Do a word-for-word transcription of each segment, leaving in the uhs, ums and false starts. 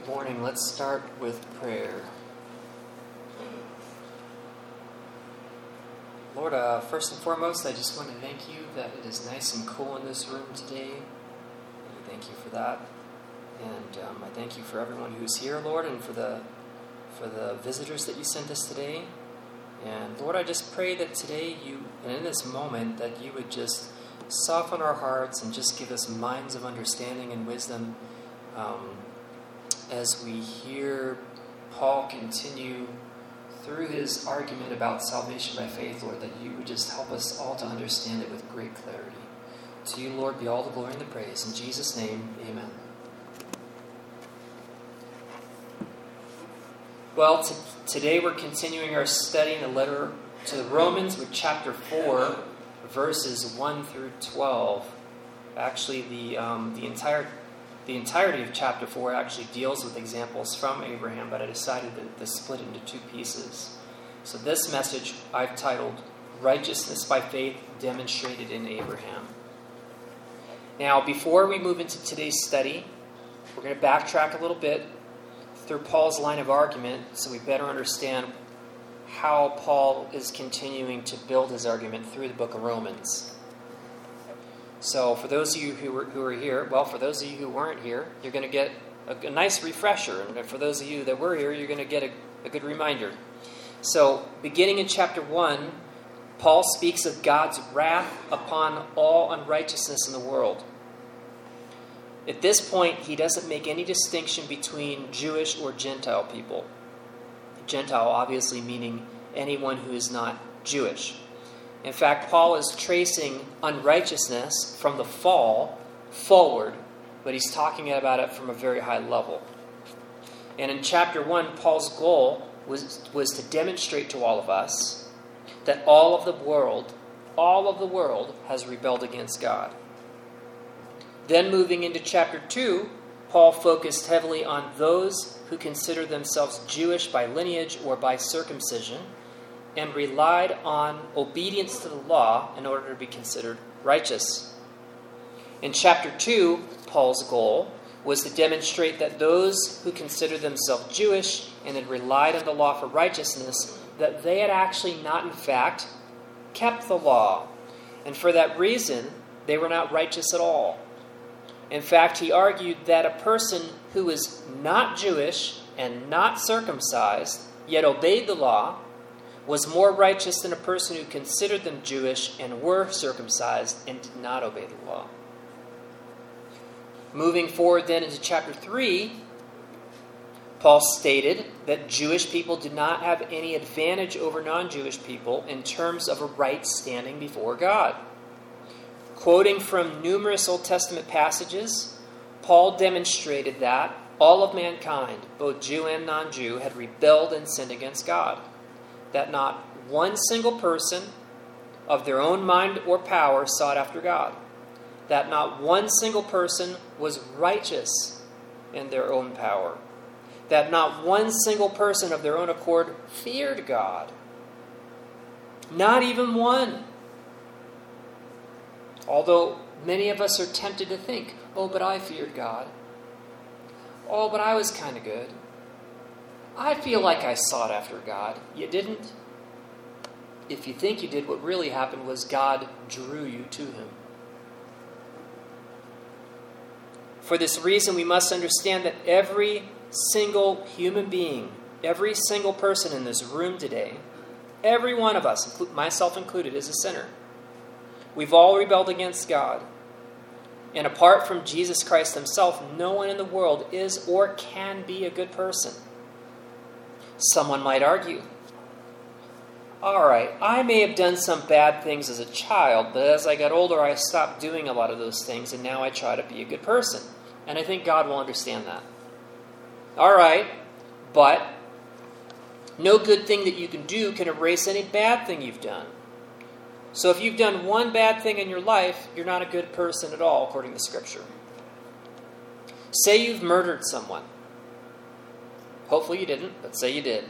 morning. Let's start with prayer. Lord, uh, first and foremost, I just want to thank you that it is nice and cool in this room today. I thank you for that. And um, I thank you for everyone who's here, Lord, and for the for the visitors that you sent us today. And Lord, I just pray that today you, and in this moment, that you would just soften our hearts and just give us minds of understanding and wisdom um, as we hear Paul continue through his argument about salvation by faith, Lord, that you would just help us all to understand it with great clarity. To you, Lord, be all the glory and the praise. In Jesus' name, amen. Well, t- today we're continuing our study in the letter to the Romans with chapter four, verses one through twelve. Actually, the um, the entire the entirety of chapter four actually deals with examples from Abraham, but I decided to, to split it into two pieces. So this message I've titled "Righteousness by Faith Demonstrated in Abraham." Now, before we move into today's study, we're going to backtrack a little bit through Paul's line of argument so we better understand how Paul is continuing to build his argument through the book of Romans. So for those of you who were, who are here, well, for those of you who weren't here, you're going to get a, a nice refresher. And for those of you that were here, you're going to get a, a good reminder. So beginning in chapter one, Paul speaks of God's wrath upon all unrighteousness in the world. At this point, he doesn't make any distinction between Jewish or Gentile people. Gentile obviously meaning anyone who is not Jewish. In fact, Paul is tracing unrighteousness from the fall forward, but he's talking about it from a very high level. And in chapter one, Paul's goal was, was to demonstrate to all of us that all of the world, all of the world has rebelled against God. Then moving into chapter two, Paul focused heavily on those who consider themselves Jewish by lineage or by circumcision, and relied on obedience to the law in order to be considered righteous. In chapter two, Paul's goal was to demonstrate that those who considered themselves Jewish and had relied on the law for righteousness, that they had actually not in fact kept the law. And for that reason, they were not righteous at all. In fact, he argued that a person who was not Jewish and not circumcised, yet obeyed the law, was more righteous than a person who considered them Jewish and were circumcised and did not obey the law. Moving forward then into chapter three, Paul stated that Jewish people did not have any advantage over non-Jewish people in terms of a right standing before God. Quoting from numerous Old Testament passages, Paul demonstrated that all of mankind, both Jew and non-Jew, had rebelled and sinned against God. That not one single person of their own mind or power sought after God. That not one single person was righteous in their own power. That not one single person of their own accord feared God. Not even one. Although many of us are tempted to think, oh, but I feared God. Oh, but I was kind of good. I feel like I sought after God. You didn't. If you think you did, what really happened was God drew you to him. For this reason, we must understand that every single human being, every single person in this room today, every one of us, myself included, is a sinner. We've all rebelled against God. And apart from Jesus Christ himself, no one in the world is or can be a good person. Someone might argue, all right, I may have done some bad things as a child, but as I got older, I stopped doing a lot of those things, and now I try to be a good person. And I think God will understand that. All right, but no good thing that you can do can erase any bad thing you've done. So if you've done one bad thing in your life, you're not a good person at all, according to Scripture. Say you've murdered someone. Hopefully you didn't, but say you did.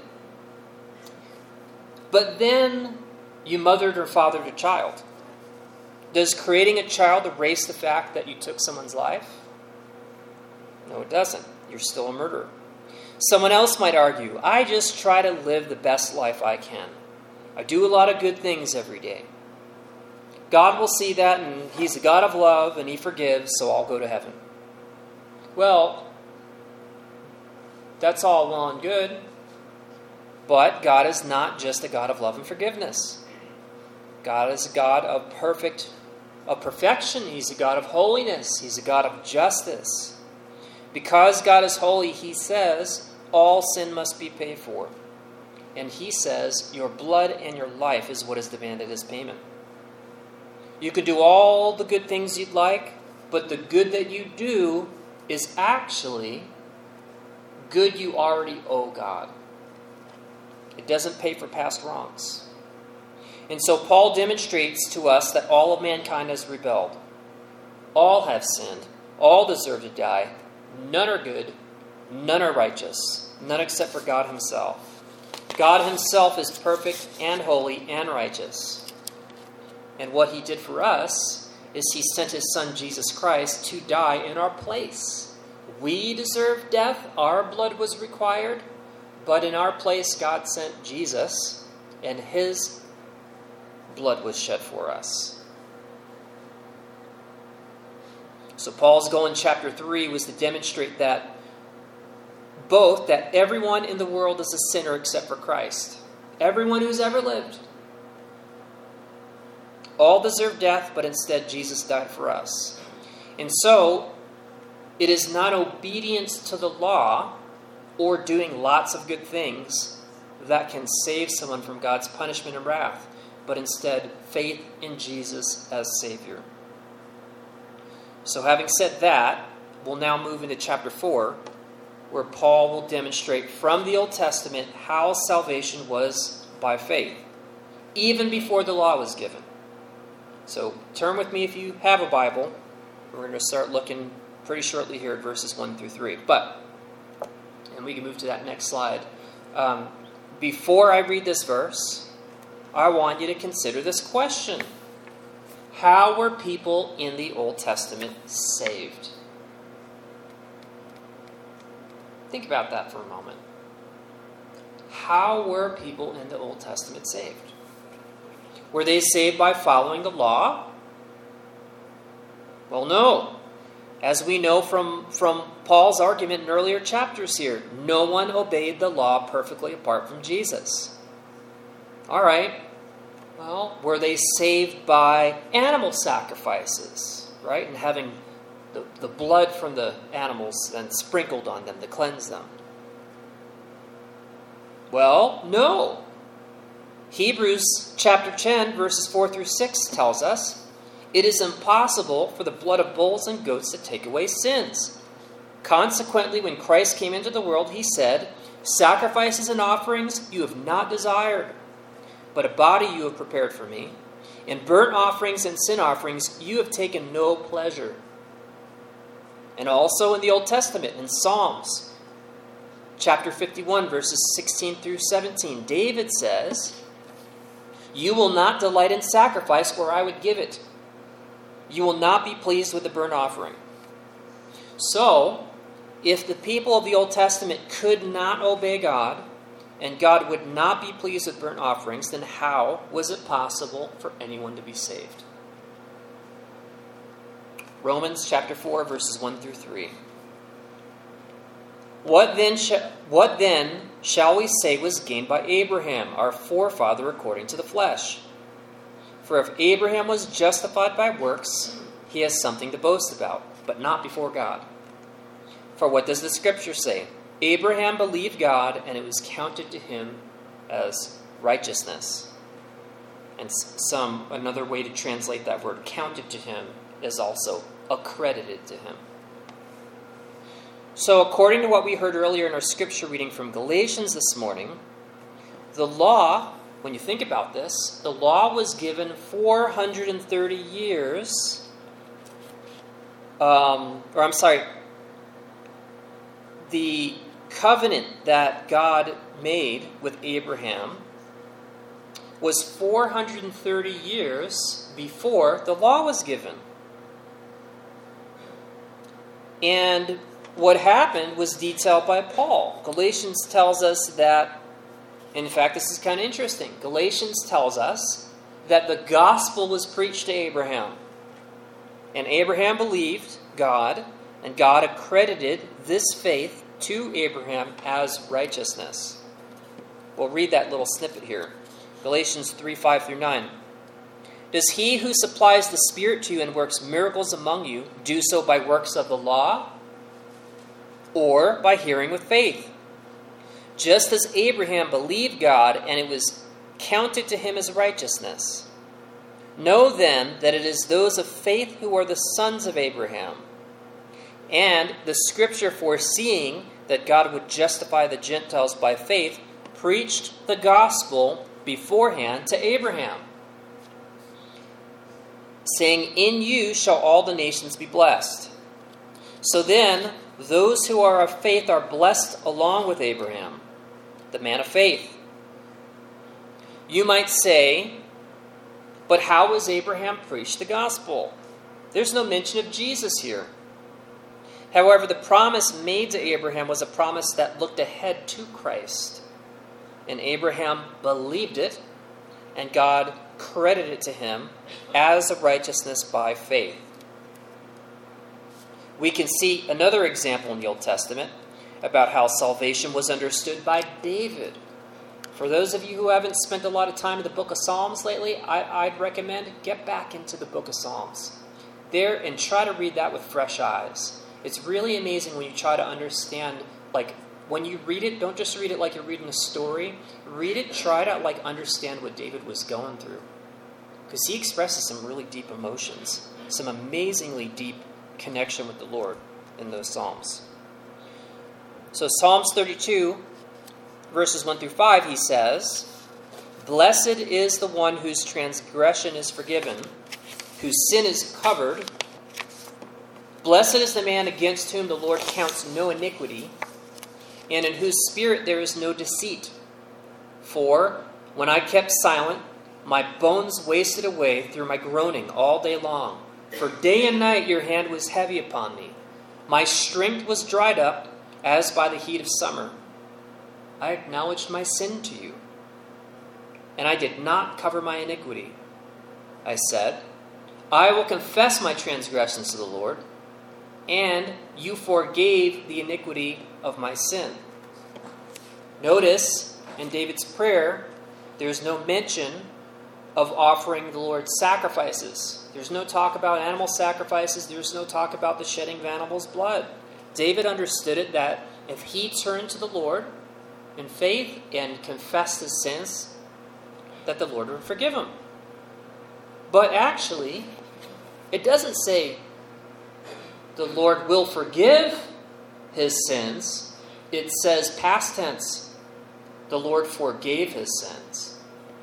But then you mothered or fathered a child. Does creating a child erase the fact that you took someone's life? No, it doesn't. You're still a murderer. Someone else might argue, I just try to live the best life I can. I do a lot of good things every day. God will see that, and He's a God of love, and He forgives, so I'll go to heaven. Well, that's all well and good, but God is not just a God of love and forgiveness. God is a God of perfect, of perfection. He's a God of holiness. He's a God of justice. Because God is holy, He says, all sin must be paid for. And He says, your blood and your life is what is demanded as payment. You could do all the good things you'd like, but the good that you do is actually good you already owe God. It doesn't pay for past wrongs. And so Paul demonstrates to us that all of mankind has rebelled. All have sinned. All deserve to die. None are good. None are righteous. None except for God Himself. God Himself is perfect and holy and righteous. And what He did for us is He sent His Son Jesus Christ to die in our place. We deserved death. Our blood was required. But in our place, God sent Jesus, and His blood was shed for us. So Paul's goal in chapter three was to demonstrate that both that everyone in the world is a sinner except for Christ. Everyone who's ever lived. All deserve death, but instead Jesus died for us. And so, it is not obedience to the law or doing lots of good things that can save someone from God's punishment and wrath, but instead faith in Jesus as Savior. So having said that, we'll now move into chapter four, where Paul will demonstrate from the Old Testament how salvation was by faith, even before the law was given. So turn with me if you have a Bible. We're going to start looking pretty shortly here at verses one through three. But, and we can move to that next slide. Um, before I read this verse, I want you to consider this question. How were people in the Old Testament saved? Think about that for a moment. How were people in the Old Testament saved? Were they saved by following the law? Well, no. As we know from, from Paul's argument in earlier chapters here, no one obeyed the law perfectly apart from Jesus. All right. Well, were they saved by animal sacrifices, right? And having the, the blood from the animals then sprinkled on them to cleanse them? Well, no. Hebrews chapter ten, verses four through six tells us, it is impossible for the blood of bulls and goats to take away sins. Consequently, when Christ came into the world, He said, sacrifices and offerings you have not desired, but a body you have prepared for me. In burnt offerings and sin offerings you have taken no pleasure. And also in the Old Testament, in Psalms, chapter fifty-one, verses sixteen through seventeen, David says, you will not delight in sacrifice, or I would give it. You will not be pleased with the burnt offering. So, if the people of the Old Testament could not obey God, and God would not be pleased with burnt offerings, then how was it possible for anyone to be saved? Romans chapter four, verses one through three. What then, sh- what then shall we say was gained by Abraham, our forefather according to the flesh? For if Abraham was justified by works, he has something to boast about, but not before God. For what does the Scripture say? Abraham believed God, and it was counted to him as righteousness. And some another way to translate that word, counted to him, is also accredited to him. So according to what we heard earlier in our scripture reading from Galatians this morning, the law, when you think about this, the law was given four hundred thirty years, um, or I'm sorry, the covenant that God made with Abraham was four hundred thirty years before the law was given. And what happened was detailed by Paul. Galatians tells us that, in fact, this is kind of interesting. Galatians tells us that the gospel was preached to Abraham. And Abraham believed God, and God accredited this faith to Abraham as righteousness. We'll read that little snippet here. Galatians three, five through nine. Does he who supplies the Spirit to you and works miracles among you do so by works of the law or by hearing with faith? Just as Abraham believed God and it was counted to him as righteousness. Know then that it is those of faith who are the sons of Abraham. And the Scripture, foreseeing that God would justify the Gentiles by faith, preached the gospel beforehand to Abraham, saying, in you shall all the nations be blessed. So then, those who are of faith are blessed along with Abraham, the man of faith. You might say, but how was Abraham preached the gospel? There's no mention of Jesus here. However, the promise made to Abraham was a promise that looked ahead to Christ. And Abraham believed it, and God credited it to him as a righteousness by faith. We can see another example in the Old Testament about how salvation was understood by David. For those of you who haven't spent a lot of time in the book of Psalms lately, I, I'd recommend get back into the book of Psalms. There, and try to read that with fresh eyes. It's really amazing when you try to understand, like, when you read it, don't just read it like you're reading a story. Read it, try to, like, understand what David was going through. Because he expresses some really deep emotions, some amazingly deep connection with the Lord in those Psalms. So Psalms thirty-two, verses one through five, he says, blessed is the one whose transgression is forgiven, whose sin is covered. Blessed is the man against whom the Lord counts no iniquity, and in whose spirit there is no deceit. For when I kept silent, my bones wasted away through my groaning all day long. For day and night your hand was heavy upon me. My strength was dried up as by the heat of summer. I acknowledged my sin to you, and I did not cover my iniquity. I said, I will confess my transgressions to the Lord, and you forgave the iniquity of my sin. Notice, in David's prayer, there's no mention of offering the Lord sacrifices. There's no talk about animal sacrifices. There's no talk about the shedding of animals' blood. David understood it that if he turned to the Lord in faith and confessed his sins, that the Lord would forgive him. But actually, it doesn't say the Lord will forgive his sins. It says past tense, the Lord forgave his sins.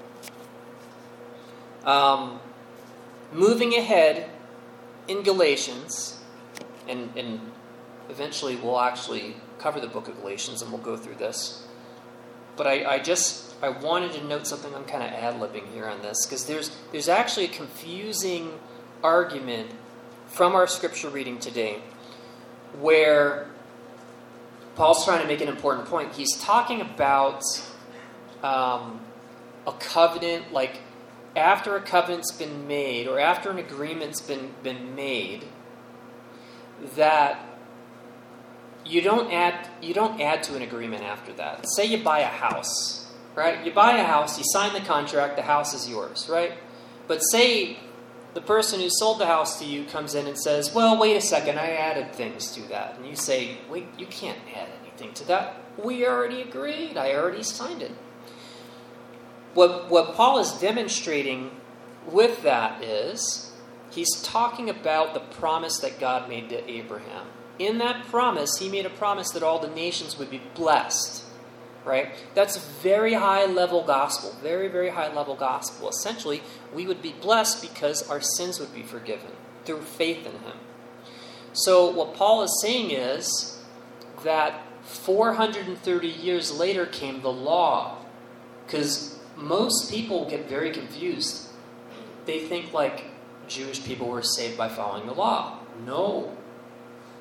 Um, moving ahead in Galatians, and, and eventually we'll actually cover the book of Galatians and we'll go through this. But I, I just, I wanted to note something. I'm kind of ad-libbing here on this, because there's, there's actually a confusing argument from our scripture reading today where Paul's trying to make an important point. He's talking about um, a covenant, like after a covenant's been made, or after an agreement's been, been made, that you don't add you don't add to an agreement after that. Say you buy a house, right? You buy a house, you sign the contract, the house is yours, right? But say the person who sold the house to you comes in and says, well, wait a second, I added things to that. And you say, wait, you can't add anything to that. We already agreed. I already signed it. What, what Paul is demonstrating with that is he's talking about the promise that God made to Abraham. In that promise, he made a promise that all the nations would be blessed. Right? That's very high level gospel. Very, very high level gospel. Essentially, we would be blessed because our sins would be forgiven through faith in him. So what Paul is saying is that four hundred thirty years later came the law. Because most people get very confused. They think like Jewish people were saved by following the law. No.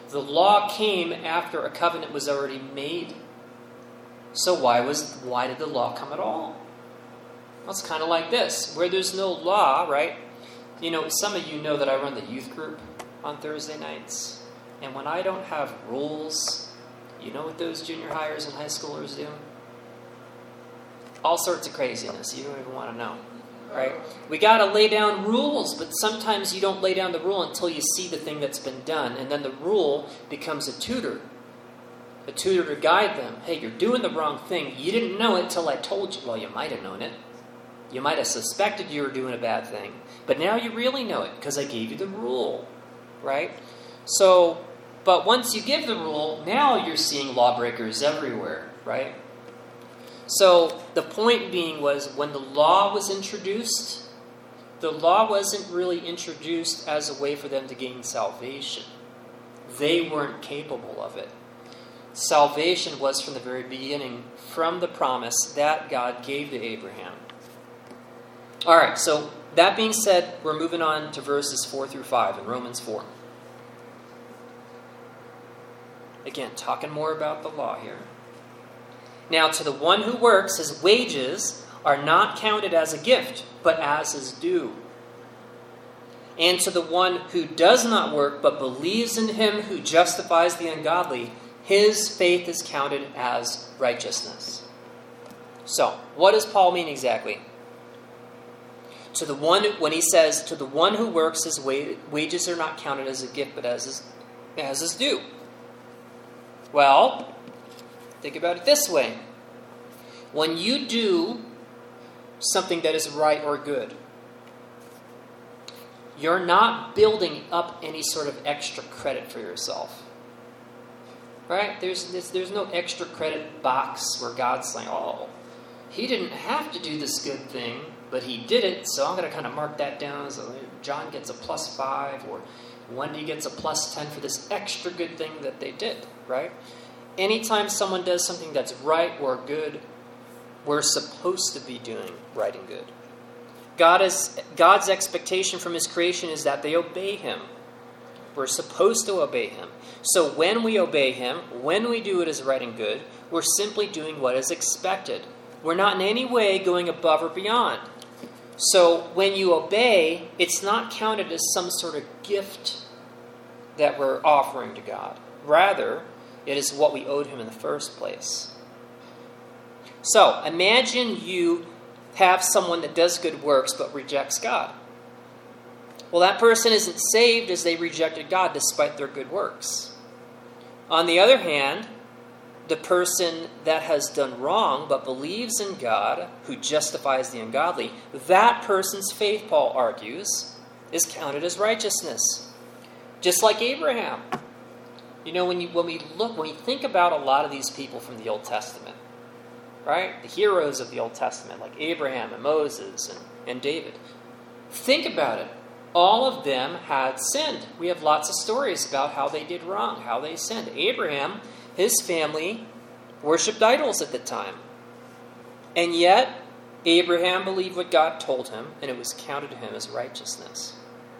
The law came after a covenant was already made. So why was why did the law come at all? Well, it's kind of like this. Where there's no law, right? You know, some of you know that I run the youth group on Thursday nights. And when I don't have rules, you know what those junior hires and high schoolers do? All sorts of craziness. You don't even want to know. Right? We got to lay down rules, but sometimes you don't lay down the rule until you see the thing that's been done. And then the rule becomes a tutor. A tutor to guide them. Hey, you're doing the wrong thing. You didn't know it till I told you. Well, you might have known it. You might have suspected you were doing a bad thing. But now you really know it because I gave you the rule. Right? So, but once you give the rule, now you're seeing lawbreakers everywhere. Right? So the point being was when the law was introduced, the law wasn't really introduced as a way for them to gain salvation. They weren't capable of it. Salvation was from the very beginning, from the promise that God gave to Abraham. All right, so that being said, we're moving on to verses four through five in Romans four. Again, talking more about the law here. Now, to the one who works, his wages are not counted as a gift, but as his due. And to the one who does not work, but believes in him who justifies the ungodly, his faith is counted as righteousness. So, what does Paul mean exactly? To the one, when he says, to the one who works, his wages are not counted as a gift, but as his, as his due. Well, think about it this way. When you do something that is right or good, you're not building up any sort of extra credit for yourself. Right? There's, there's, there's no extra credit box where God's saying, oh, he didn't have to do this good thing, but he did it, so I'm going to kind of mark that down. So John gets a plus five, or Wendy gets a plus ten for this extra good thing that they did. Right? Anytime someone does something that's right or good, we're supposed to be doing right and good. God is, God's expectation from his creation is that they obey him. We're supposed to obey him. So when we obey him, when we do what is right and good, we're simply doing what is expected. We're not in any way going above or beyond. So when you obey, it's not counted as some sort of gift that we're offering to God. Rather, it is what we owed him in the first place. So, imagine you have someone that does good works but rejects God. Well, that person isn't saved as they rejected God despite their good works. On the other hand, the person that has done wrong but believes in God, who justifies the ungodly, that person's faith, Paul argues, is counted as righteousness. Just like Abraham. You know, when you when we look, when we think about a lot of these people from the Old Testament, right? The heroes of the Old Testament, like Abraham and Moses and, and David. Think about it. All of them had sinned. We have lots of stories about how they did wrong, how they sinned. Abraham, his family, worshipped idols at the time. And yet, Abraham believed what God told him, and it was counted to him as righteousness.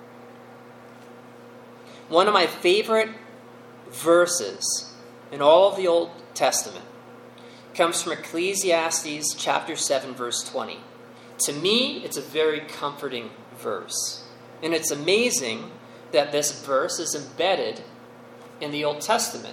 One of my favorite verses in all of the Old Testament comes from Ecclesiastes chapter seven, verse twenty. To me, it's a very comforting verse. And it's amazing that this verse is embedded in the Old Testament.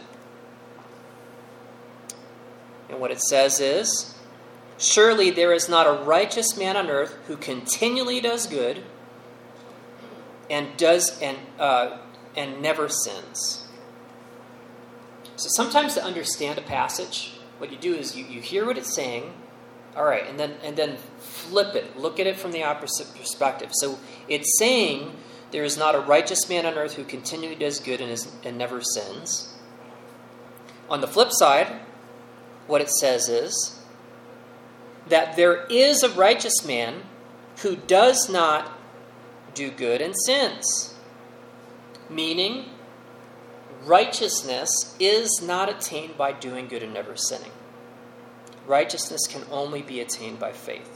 And what it says is, surely there is not a righteous man on earth who continually does good and does and uh, and never sins. So sometimes to understand a passage, what you do is you, you hear what it's saying, all right, and then and then flip it. Look at it from the opposite perspective. So it's saying there is not a righteous man on earth who continually does good and, is, and never sins. On the flip side, what it says is that there is a righteous man who does not do good and sins. Meaning, righteousness is not attained by doing good and never sinning. Righteousness can only be attained by faith.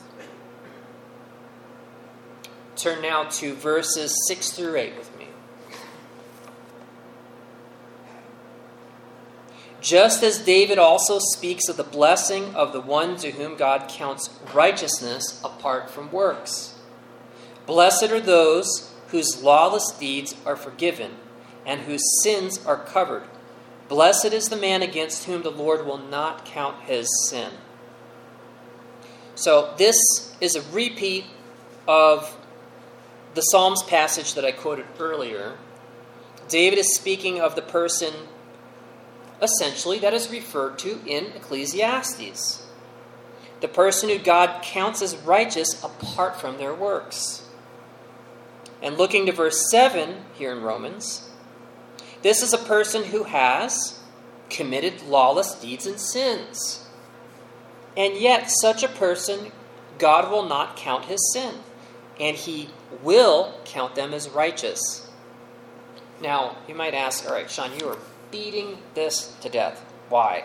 Turn now to verses six through eight with me. Just as David also speaks of the blessing of the one to whom God counts righteousness apart from works. Blessed are those whose lawless deeds are forgiven and whose sins are covered. Blessed is the man against whom the Lord will not count his sin. So this is a repeat of the Psalms passage that I quoted earlier. David is speaking of the person, essentially, that is referred to in Ecclesiastes. The person who God counts as righteous apart from their works. And looking to verse seven here in Romans, this is a person who has committed lawless deeds and sins. And yet, such a person, God will not count his sin. And he will count them as righteous. Now, you might ask, all right, Sean, you are beating this to death. Why?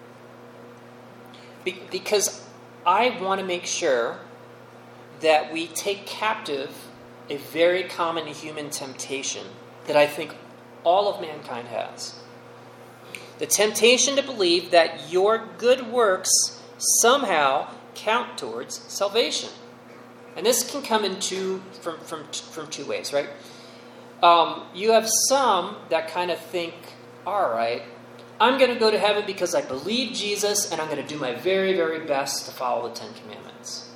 Be- because I want to make sure that we take captive a very common human temptation that I think all of mankind has. The temptation to believe that your good works somehow count towards salvation. And this can come in two, from, from, from two ways, right? Um, you have some that kind of think, all right, I'm going to go to heaven because I believe Jesus and I'm going to do my very, very best to follow the Ten Commandments.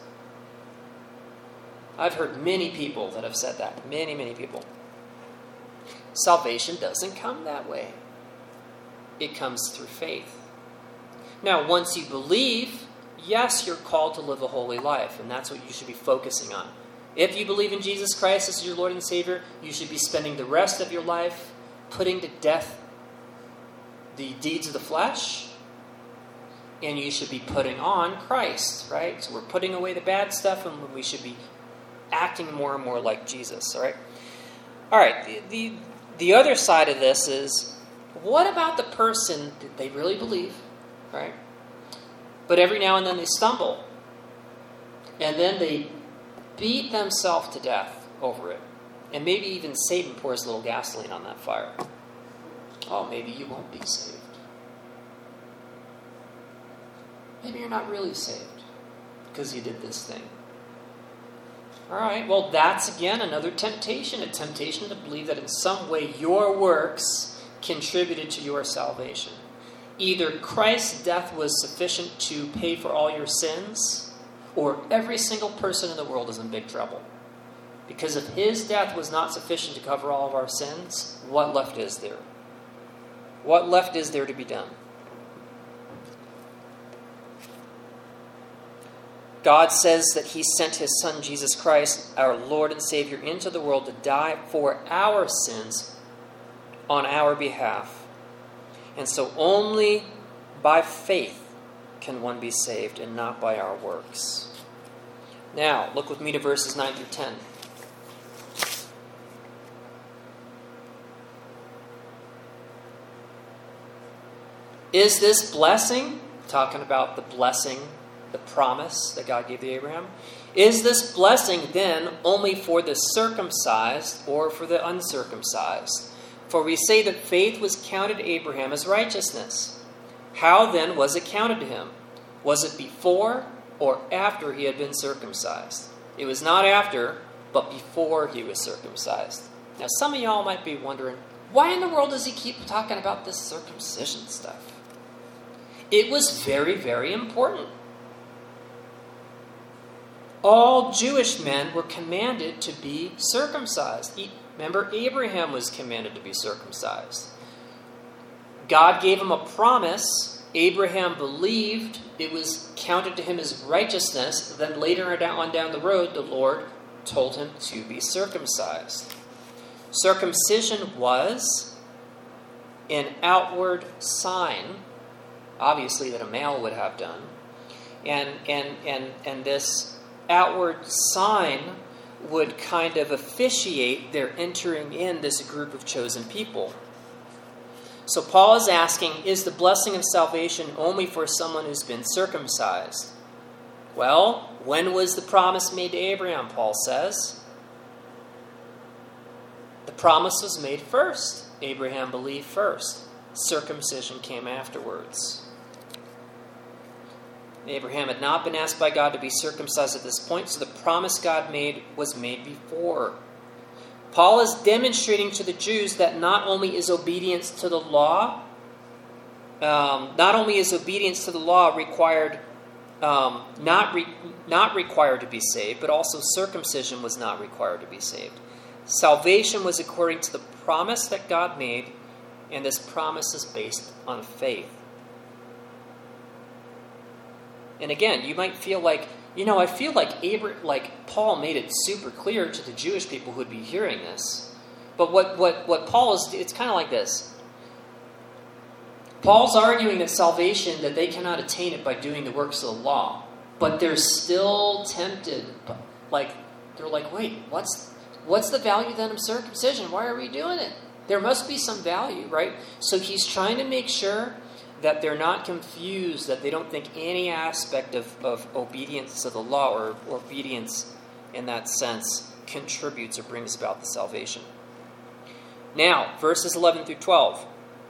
I've heard many people that have said that. Many, many people. Salvation doesn't come that way. It comes through faith. Now, once you believe, yes, you're called to live a holy life, and that's what you should be focusing on. If you believe in Jesus Christ as your Lord and Savior, you should be spending the rest of your life putting to death the deeds of the flesh, and you should be putting on Christ, right? So we're putting away the bad stuff, and we should be acting more and more like Jesus, all right? All right, the, the, the other side of this is, what about the person that they really believe, right? But every now and then they stumble, and then they beat themselves to death over it. And maybe even Satan pours a little gasoline on that fire. Oh, maybe you won't be saved. Maybe you're not really saved because you did this thing. All right, well, that's again another temptation, a temptation to believe that in some way your works contributed to your salvation. Either Christ's death was sufficient to pay for all your sins, or every single person in the world is in big trouble. Because if his death was not sufficient to cover all of our sins, what left is there? What left is there to be done? God says that he sent his Son, Jesus Christ, our Lord and Savior, into the world to die for our sins on our behalf. And so only by faith can one be saved, and not by our works. Now, look with me to verses nine through ten. Is this blessing, talking about the blessing, the promise that God gave to Abraham, is this blessing then only for the circumcised or for the uncircumcised? For we say that faith was counted to Abraham as righteousness. How then was it counted to him? Was it before or after he had been circumcised? It was not after, but before he was circumcised. Now, some of y'all might be wondering, why in the world does he keep talking about this circumcision stuff? It was very, very important. All Jewish men were commanded to be circumcised. Remember, Abraham was commanded to be circumcised. God gave him a promise. Abraham believed. It was counted to him as righteousness. Then later on down the road, the Lord told him to be circumcised. Circumcision was an outward sign, obviously, that a male would have done. And, and, and, and this outward sign would kind of officiate their entering in this group of chosen people. So Paul is asking, is the blessing of salvation only for someone who's been circumcised? Well, when was the promise made to Abraham, Paul says? The promise was made first. Abraham believed first. circumcision came afterwards. Abraham had not been asked by God to be circumcised at this point, so the promise God made was made before. Paul is demonstrating to the Jews that not only is obedience to the law, um, not only is obedience to the law required, um, not re- not required to be saved, but also circumcision was not required to be saved. Salvation was according to the promise that God made, and this promise is based on faith. And again, you might feel like, you know, I feel like Abra- like Paul made it super clear to the Jewish people who would be hearing this. But what, what, what Paul is, it's kind of like this. Paul's arguing that salvation, that they cannot attain it by doing the works of the law. But they're still tempted. Like, they're like, wait, what's what's the value then of circumcision? Why are we doing it? There must be some value, right? So he's trying to make sure that they're not confused, that they don't think any aspect of, of obedience to the law or, or obedience in that sense contributes or brings about the salvation. Now, verses eleven through twelve.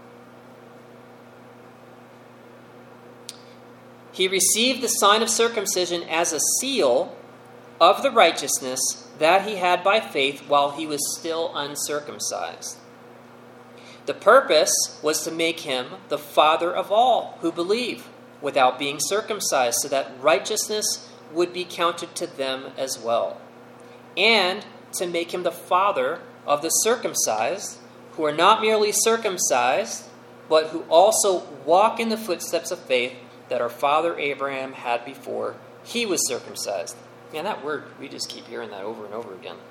He received the sign of circumcision as a seal of the righteousness that he had by faith while he was still uncircumcised. The purpose was to make him the father of all who believe without being circumcised, so that righteousness would be counted to them as well. And to make him the father of the circumcised, who are not merely circumcised, but who also walk in the footsteps of faith that our father Abraham had before he was circumcised. Man, that word, we just keep hearing that over and over again.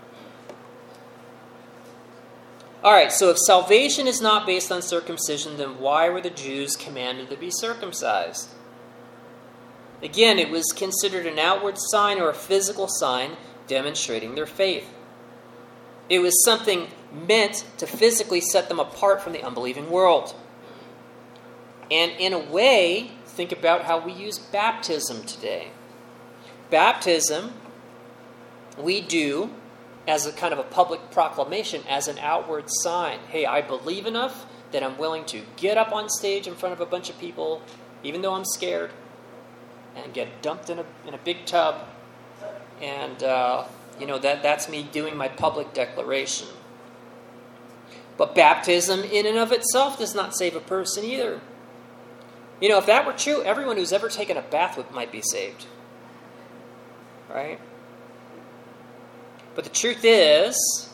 All right, so if salvation is not based on circumcision, then why were the Jews commanded to be circumcised? Again, it was considered an outward sign or a physical sign demonstrating their faith. It was something meant to physically set them apart from the unbelieving world. And in a way, think about how we use baptism today. Baptism, we do as a kind of a public proclamation, as an outward sign. Hey, I believe enough that I'm willing to get up on stage in front of a bunch of people, even though I'm scared, and get dumped in a in a big tub. And, uh, you know, that that's me doing my public declaration. But baptism in and of itself does not save a person either. You know, if that were true, everyone who's ever taken a bath might be saved. Right? But the truth is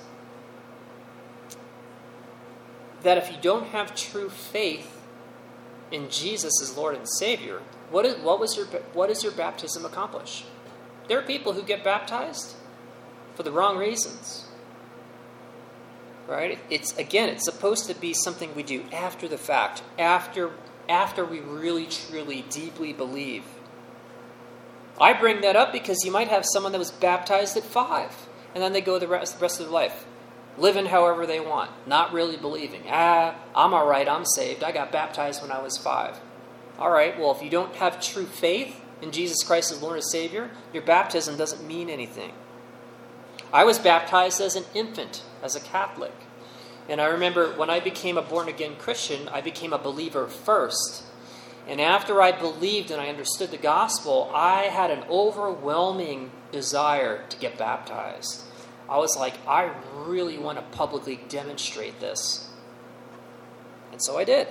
that if you don't have true faith in Jesus as Lord and Savior, what is what was your what does your baptism accomplish? There are people who get baptized for the wrong reasons. Right? It's again, it's supposed to be something we do after the fact, after after we really, truly, deeply believe. I bring that up because you might have someone that was baptized at five. And then they go the rest, the rest of their life, living however they want, not really believing. Ah, I'm all right, I'm saved. I got baptized when I was five. All right, well, if you don't have true faith in Jesus Christ as Lord and Savior, your baptism doesn't mean anything. I was baptized as an infant, as a Catholic. And I remember when I became a born-again Christian, I became a believer first. And after I believed and I understood the gospel, I had an overwhelming desire to get baptized. I was like, I really want to publicly demonstrate this. And so I did.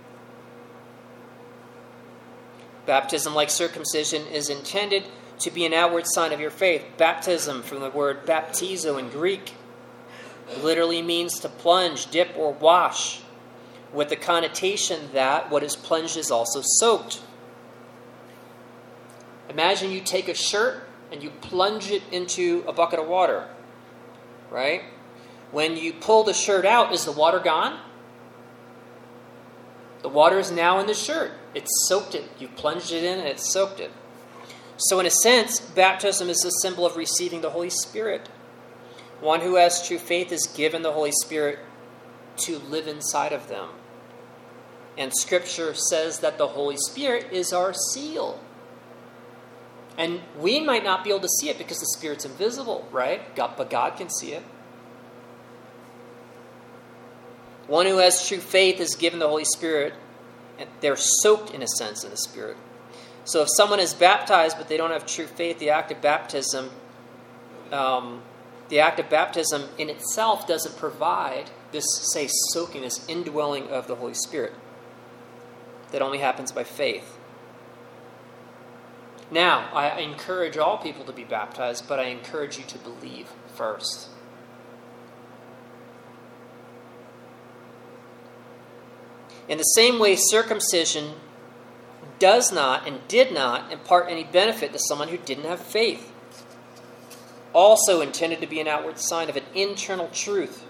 Baptism, like circumcision, is intended to be an outward sign of your faith. Baptism, from the word baptizo in Greek, literally means to plunge, dip, or wash, with the connotation that what is plunged is also soaked. Imagine you take a shirt and you plunge it into a bucket of water, right? When you pull the shirt out, is the water gone? The water is now in the shirt. It's soaked it. You plunged it in and it's soaked it. So in a sense, baptism is a symbol of receiving the Holy Spirit. One who has true faith is given the Holy Spirit to live inside of them. And Scripture says that the Holy Spirit is our seal. And we might not be able to see it because the Spirit's invisible, right? God, but God can see it. One who has true faith is given the Holy Spirit, and they're soaked, in a sense, in the Spirit. So if someone is baptized but they don't have true faith, the act of baptism, um, the act of baptism in itself doesn't provide this, say, soaking, this indwelling of the Holy Spirit. That only happens by faith. Now, I encourage all people to be baptized, but I encourage you to believe first. In the same way, circumcision does not and did not impart any benefit to someone who didn't have faith. Also intended to be an outward sign of an internal truth.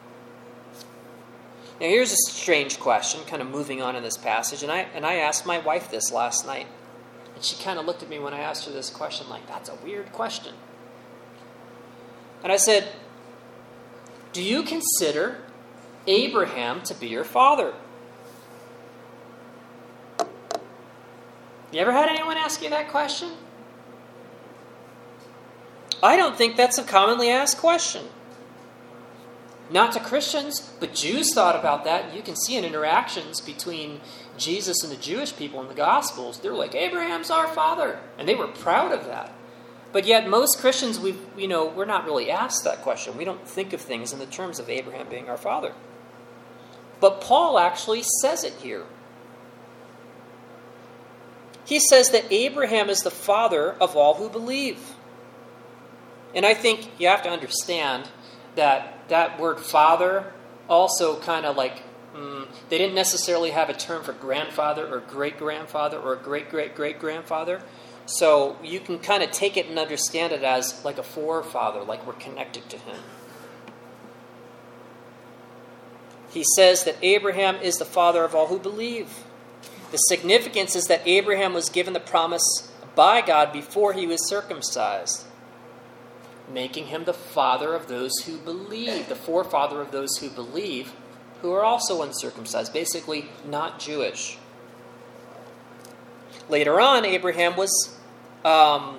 Now here's a strange question, kind of moving on in this passage, and I and I asked my wife this last night. And she kind of looked at me when I asked her this question like, that's a weird question. And I said, do you consider Abraham to be your father? You ever had anyone ask you that question? I don't think that's a commonly asked question. Not to Christians, but Jews thought about that. You can see in interactions between Jesus and the Jewish people in the Gospels. They're like, Abraham's our father. And they were proud of that. But yet most Christians, we, you know, we're not really asked that question. We don't think of things in the terms of Abraham being our father. But Paul actually says it here. He says that Abraham is the father of all who believe. And I think you have to understand that that word father also kind of like, mm, they didn't necessarily have a term for grandfather or great-grandfather or great-great-great-grandfather. So you can kind of take it and understand it as like a forefather, like we're connected to him. He says that Abraham is the father of all who believe. The significance is that Abraham was given the promise by God before he was circumcised, making him the father of those who believe, the forefather of those who believe, who are also uncircumcised, basically not Jewish. Later on, Abraham was um,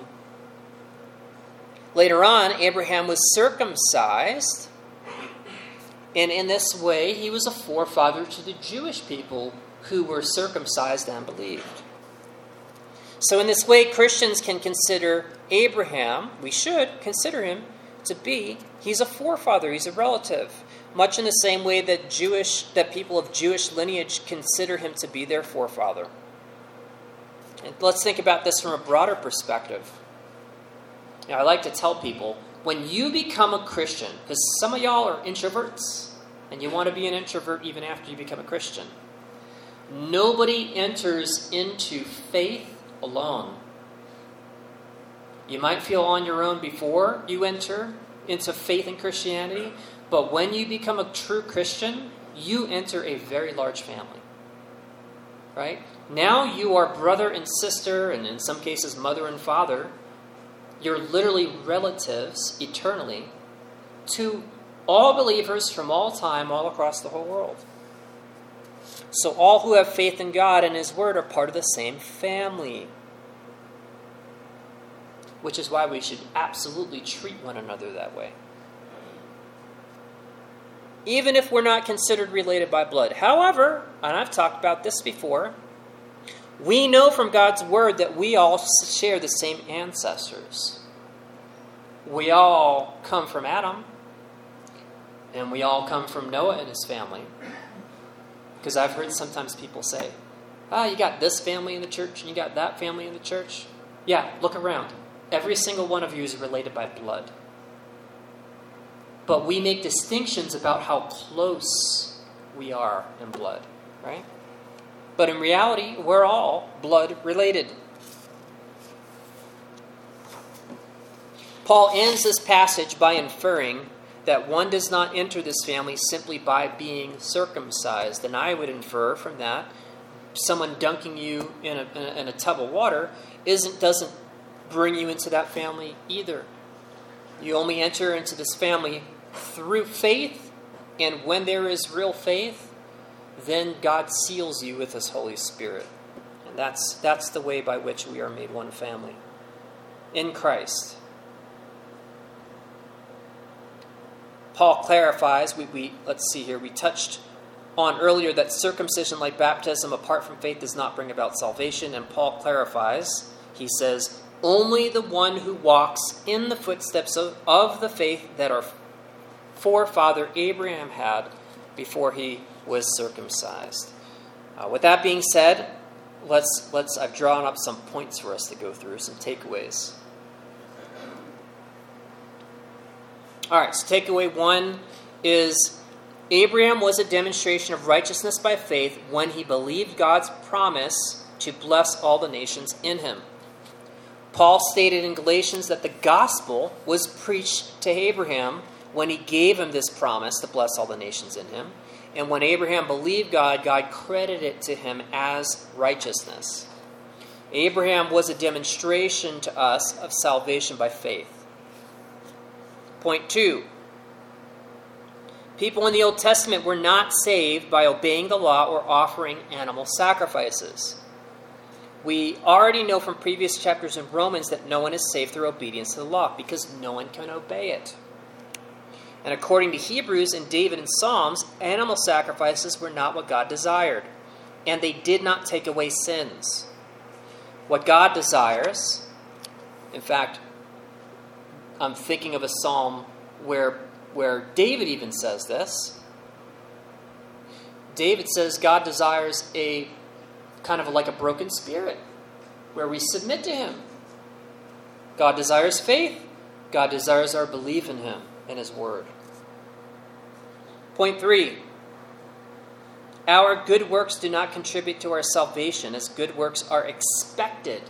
later on Abraham was circumcised, and in this way, he was a forefather to the Jewish people who were circumcised and believed. So in this way, Christians can consider Abraham, we should consider him to be, he's a forefather, he's a relative, much in the same way that Jewish, that people of Jewish lineage consider him to be their forefather. And let's think about this from a broader perspective. Now, I like to tell people, when you become a Christian, because some of y'all are introverts, and you want to be an introvert even after you become a Christian, nobody enters into faith alone. You might feel on your own before you enter into faith in Christianity, but when you become a true Christian, you enter a very large family. Right? Now you are brother and sister, and in some cases mother and father. You're literally relatives eternally to all believers from all time, all across the whole world. So all who have faith in God and His Word are part of the same family. Which is why we should absolutely treat one another that way. Even if we're not considered related by blood. However, and I've talked about this before, we know from God's Word that we all share the same ancestors. We all come from Adam. And we all come from Noah and his family. Because I've heard sometimes people say, ah, you got this family in the church and you got that family in the church. Yeah, look around. Every single one of you is related by blood. But we make distinctions about how close we are in blood, right? But in reality, we're all blood related. Paul ends this passage by inferring that one does not enter this family simply by being circumcised. And I would infer from that, someone dunking you in a, in a, in a tub of water isn't doesn't bring you into that family either. You only enter into this family through faith, and when there is real faith, then God seals you with His Holy Spirit. And that's that's the way by which we are made one family in Christ. Paul clarifies, we, we let's see here, we touched on earlier that circumcision, like baptism, apart from faith, does not bring about salvation. And Paul clarifies. He says, only the one who walks in the footsteps of, of the faith that our forefather Abraham had before he was circumcised. Uh, with that being said, let's let's I've drawn up some points for us to go through, some takeaways. All right, so takeaway one is Abraham was a demonstration of righteousness by faith when he believed God's promise to bless all the nations in him. Paul stated in Galatians that the gospel was preached to Abraham when he gave him this promise to bless all the nations in him. And when Abraham believed God, God credited it to him as righteousness. Abraham was a demonstration to us of salvation by faith. Point two. People in the Old Testament were not saved by obeying the law or offering animal sacrifices. We already know from previous chapters in Romans that no one is saved through obedience to the law because no one can obey it. And according to Hebrews and David and Psalms, animal sacrifices were not what God desired, and they did not take away sins. What God desires, in fact, I'm thinking of a psalm where, where David even says this. David says God desires a kind of like a broken spirit, where we submit to him. God desires faith. God desires our belief in him and his word. Point three. Our good works do not contribute to our salvation, as good works are expected.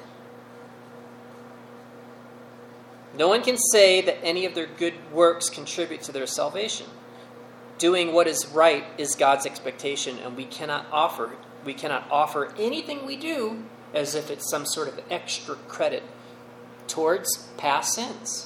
No one can say that any of their good works contribute to their salvation. Doing what is right is God's expectation, and we cannot offer we cannot offer anything we do as if it's some sort of extra credit towards past sins.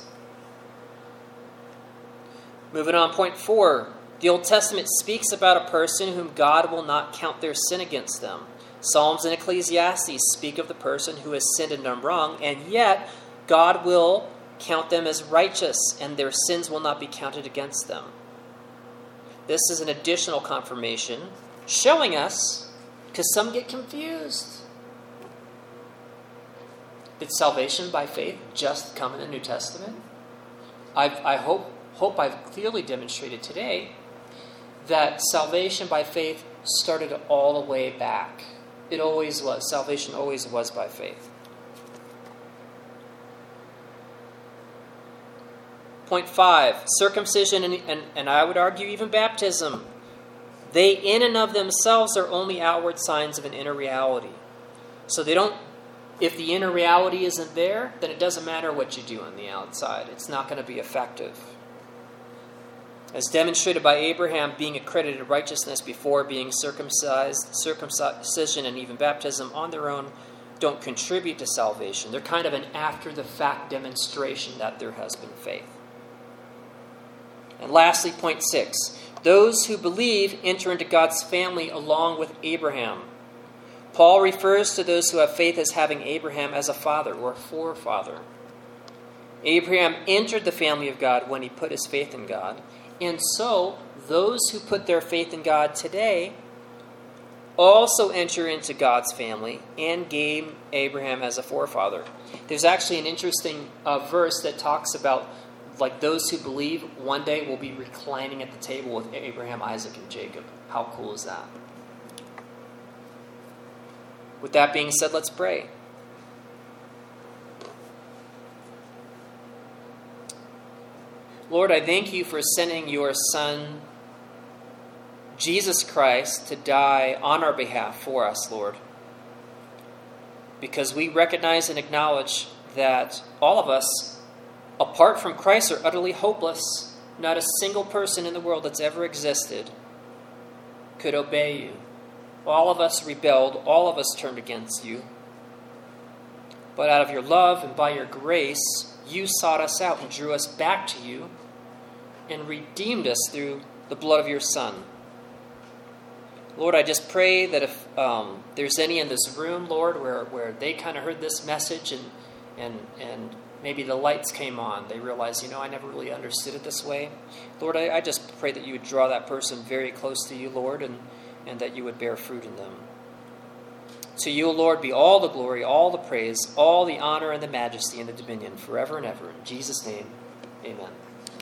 Moving on, point four. The Old Testament speaks about a person whom God will not count their sin against them. Psalms and Ecclesiastes speak of the person who has sinned and done wrong, and yet God will count them as righteous, and their sins will not be counted against them. This is an additional confirmation showing us, because some get confused, did salvation by faith just come in the New Testament? I've, I hope, hope I've clearly demonstrated today that salvation by faith started all the way back. It always was. Salvation always was by faith. Point five, circumcision and, and, and I would argue even baptism. They in and of themselves are only outward signs of an inner reality. So they don't, if the inner reality isn't there, then it doesn't matter what you do on the outside. It's not going to be effective. As demonstrated by Abraham being accredited righteousness before being circumcised, circumcision and even baptism on their own don't contribute to salvation. They're kind of an after-the-fact demonstration that there has been faith. And lastly, point six. Those who believe enter into God's family along with Abraham. Paul refers to those who have faith as having Abraham as a father or a forefather. Abraham entered the family of God when he put his faith in God. And so, those who put their faith in God today also enter into God's family and gain Abraham as a forefather. There's actually an interesting uh, verse that talks about like those who believe one day will be reclining at the table with Abraham, Isaac, and Jacob. How cool is that? With that being said, let's pray. Lord, I thank you for sending your Son, Jesus Christ, to die on our behalf for us, Lord. Because we recognize and acknowledge that all of us, apart from Christ, are utterly hopeless. Not a single person in the world that's ever existed could obey you. All of us rebelled. All of us turned against you. But out of your love and by your grace, you sought us out and drew us back to you and redeemed us through the blood of your Son. Lord, I just pray that if um, there's any in this room, Lord, where, where they kind of heard this message and and and maybe the lights came on, they realized, you know, I never really understood it this way. Lord, I, I just pray that you would draw that person very close to you, Lord, and and that you would bear fruit in them. To you, O Lord, be all the glory, all the praise, all the honor and the majesty and the dominion forever and ever. In Jesus' name, amen.